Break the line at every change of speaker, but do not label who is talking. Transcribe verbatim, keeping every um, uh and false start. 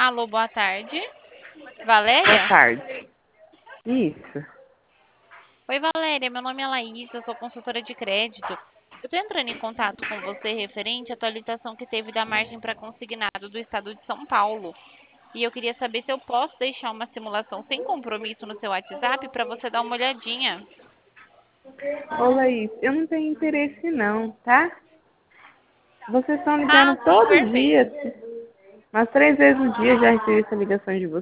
Alô, boa tarde.
Boa
Valéria?
tarde. Isso.
Oi, Valéria. Meu nome é Laís, eu sou consultora de crédito. Eu estou entrando em contato com você referente à atualização que teve da margem para consignado do estado de São Paulo. E eu queria saber se eu posso deixar uma simulação sem compromisso no seu WhatsApp para você dar uma olhadinha.
Ô, Laís, eu não tenho interesse não, tá? Vocês estão ligando
Ah, sim,
todos os
perfeito.
dias. Umas três vezes no dia já recebi essa ligação de vocês.